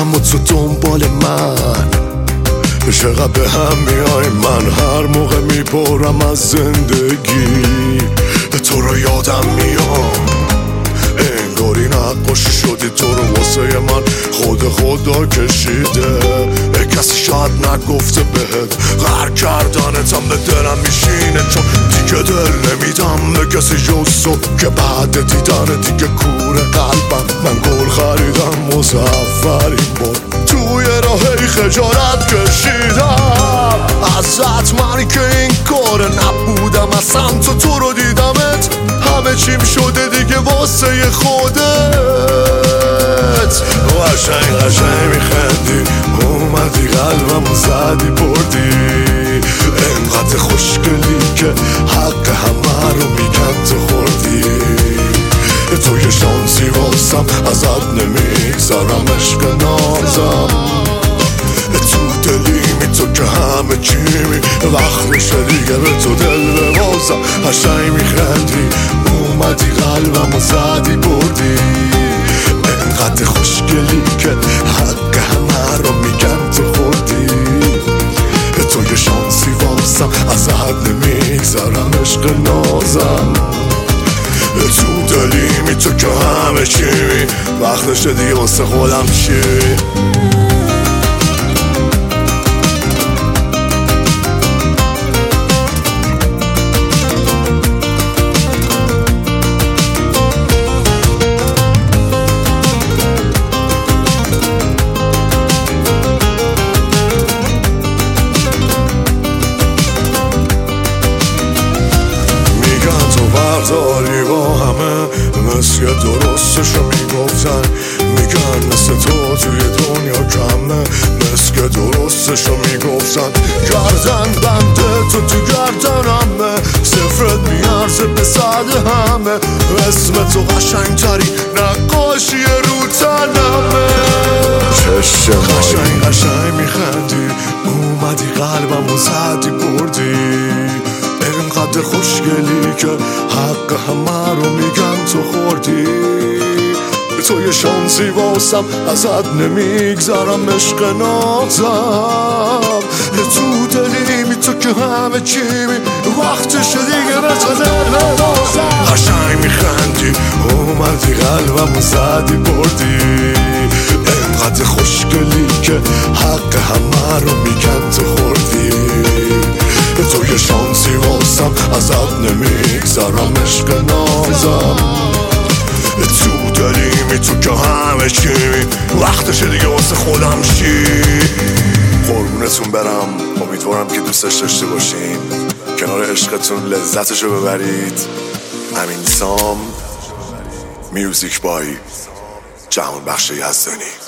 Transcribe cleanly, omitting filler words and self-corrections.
اما تو دنبال من. چقدر به هم میای، من هر موقع میپرم از زندگی تو رو یادم میاد. انگاری نقاشی شدی تو رو واسه من خدا کشیده. کسی شاید نگفته بهت غر کردنتم به دلم میشینه، چون دیگه دل نمیدم به کسی جز تو که بعد دیدن دیگه کور قلبم. من گل خریدم واسه اولین بار توی راهی خجالت کشیدم ازت، من که این کار نبودم اصلا. تو رو دیدمت همه چیم شده دیگه واسه خودت. قشنگ میخندی، اومدی قلبمو زدی بردی. انقدر خوشگلی که حق همه رو میگن تو خوردی. تو یه شانسی واسم ازت نمیگذرم عشق نازم. تو دلیمی تو که همه چیمی، وقتشه دیگه به تو دل ببازم. قشنگ میخندی، اومدی قلبمو زدی بردی. انقدر خوشگلی که حق همه رو میگن تو خوردی. تو یه شانسی واسم ازت نمیگذرم عشق نازم. تو دلیمی تو که همه چیمی، وقتشه دیگه واسه خودم چی. برداری با همه مثل درستشو میگفتن. میگن مثل تو توی دنیا کمه، مثل درستشو میگفتن. گردن بنده تو گردنمه، صفرت میارزه به صد همه. اسم تو قشنگتری نقاشی رو تنمه. قشنگ میخندی، اومدی قلبمو زدی بردی. انقدر خوشگلی که حق همه رو میگن تو خوردی. تو یه شانسی واسم ازت نمیگذرم عشق نازم. تو دلیمی تو که همه چیمی، وقتشه دیگه به تو دل ببازم. قشنگ میخندی، اومدی قلبمو زدی بردی. انقدر خوشگلی که حق همه رو میگن تو خوردی. تو یه شانسی واسم ازت نمیگذرم عشق نازم. تو دلیمی تو که همه چیمی، وقتشه دیگه واسه خودم چی. قربونتون برم، امیدوارم که دوستش داشته باشین، کنار عشقتون لذتشو ببرید. امین سام، میوزیک بای جهانبخش یزدانی.